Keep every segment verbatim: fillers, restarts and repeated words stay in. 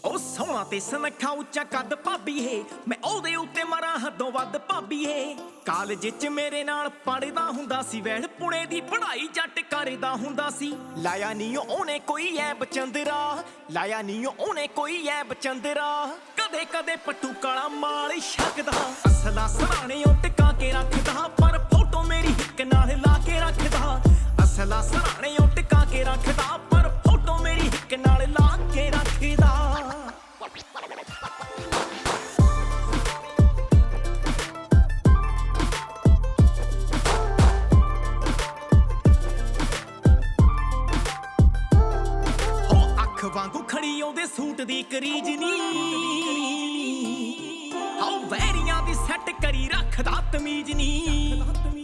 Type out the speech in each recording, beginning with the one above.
ਉਹ ਸੋਹਣਾ ਤੇ ਸੁਨੱਖਾ ਉੱਚਾ ਕੱਦ ਭਾਬੀਏ, ਮੈਂ ਉਹਦੇ ਉੱਤੇ ਮਰਾਂ ਹੱਦੋਂ ਵੱਧ ਭਾਬੀਏ। ਕਾਲਜ 'ਚ ਮੇਰੇ ਨਾਲ ਪੜ੍ਹਦਾ ਹੁੰਦਾ ਸੀ, ਵੈਲ ਪੁਣੇ ਦੀ ਪੜ੍ਹਾਈ ਜੱਟ ਕਰਦਾ ਹੁੰਦਾ ਸੀ। ਲਾਇਆ ਨੀ ਉਹਨੇ ਕੋਈ ਐਬ ਚੰਦਰਾ, ਲਾਇਆ ਨੀ ਉਹਨੇ ਕੋਈ ਐਬ ਚੰਦਰਾ। ਕਦੇ ਕਦੇ ਪੱਟੂ ਕਾਲਾ ਮਾਲ ਛਕਦਾ, ਅਸਲਾ ਸਰਾਣੇ ਉਹ ਟਿਕਾ ਕੇ ਰੱਖਦਾ, ਪਰ ਫੋਟੋ ਮੇਰੀ ਹਿੱਕ ਨਾਲ ਲਾ ਕੇ ਰੱਖਦਾ। ਅਸਲਾ ਸਰਾਣੇ ਉਹ ਟਿਕਾ ਕੇ ਰੱਖਦਾ, ਪਰ ਫੋਟੋ ਮੇਰੀ ਹਿੱਕ ਨਾਲ ਲਾ ਕੇ ਰੱਖਦਾ। ਵਾਂਗੂ ਖੜੀ ਉਹਦੇ ਸੂਟ ਦੀ ਕਰੀਜ ਨੀ, ਹਾਉ ਵੈਰੀਆਂ ਦੀ ਸੈੱਟ ਕਰੀ ਰੱਖਦਾ ਤਮੀਜ਼ ਨੀ।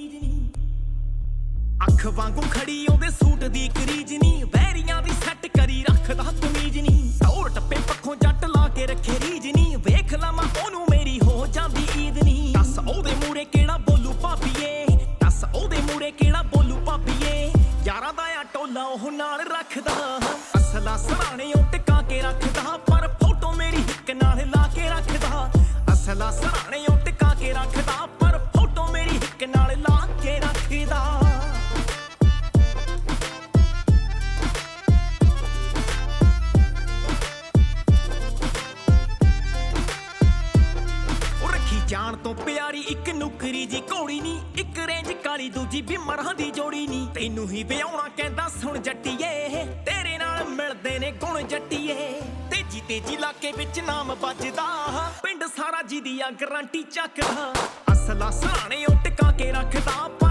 ਅੱਖ ਵਾਂਗੂ ਖੜੀ ਉਹਦੇ ਸੂਟ ਦੀ ਕਰੀਜ ਨੀ, ਵੈਰੀਆਂ ਦੀ ਸੈੱਟ ਕਰੀ ਰੱਖਦਾ ਤਮੀਜ਼ ਨੀ। ਟੌਰ ਟੱਪੇ ਪੱਖੋਂ ਜੱਟ ਲਾ ਕੇ ਰੱਖੇ ਰੀਜ ਨੀ, ਵੇਖ ਲਵਾਂ ਉਹਨੂੰ ਮੇਰੀ ਹੋ ਜਾਂਦੀ ਈਦ ਨੀ। ਦੱਸ ਉਹਦੇ ਮੂਰੇ ਕਿਹੜਾ ਬੋਲੂ ਭਾਬੀਏ, ਦੱਸ ਉਹਦੇ ਮੂਰੇ ਕਿਹੜਾ ਬੋਲੂ ਭਾਬੀਏ। ਯਾਰਾਂ ਦਾ ਆ ਟੋਲਾ ਉਹ ਨਾਲ ਰੱਖਦਾ, ਅਸਲਾ ਸਰਾਣੇ ਉਹ ਟਿਕਾ ਕੇ ਰੱਖਦਾ, ਪਰ ਫੋਟੋ ਮੇਰੀ ਹਿੱਕ ਨਾਲ ਲਾ ਕੇ ਰੱਖਦਾ। ਅਸਲਾ ਸਰਾਣੇ ਉਹ ਟਿਕਾ ਕੇ ਰੱਖਦਾ, ਪਰ ਫੋਟੋ ਮੇਰੀ ਹਿੱਕ ਨਾਲ ਲਾ ਕੇ ਰੱਖਦਾ। ਉਹ ਰੱਖੀ ਜਾਣ ਤੋਂ ਪਿਆਰੀ ਇੱਕ ਨੁਕਰੀ ਜੀ ਘੋੜੀ ਨੀ, ਇੱਕ ਰੇਂਜ ਕਾਲੀ ਦੂਜੀ ਬਿਮਰਾਂ ਦੀ ਜੋੜੀ ਨੀ। ਤੈਨੂੰ ਹੀ ਵਿਆਹੁਣਾ ਕਹਿੰਦਾ ਸੁਣ ਜੱਟੀਏ, ਤੇਰੇ ਨਾਲ ਮਿਲਦੇ ਨੇ ਗੁਣ ਜੱਟੀਏ। ਤੇਜੀ ਤੇਜੀ ਇਲਾਕੇ ਵਿੱਚ ਨਾਮ ਵੱਜਦਾ, ਪਿੰਡ ਸਾਰਾ ਜਿਹਦੀ ਆ ਗਰੰਟੀ ਚੱਕਦਾ। ਅਸਲਾ ਸਰਾਣੇ ਉਹ ਟਿਕਾ ਕੇ ਰੱਖਦਾ।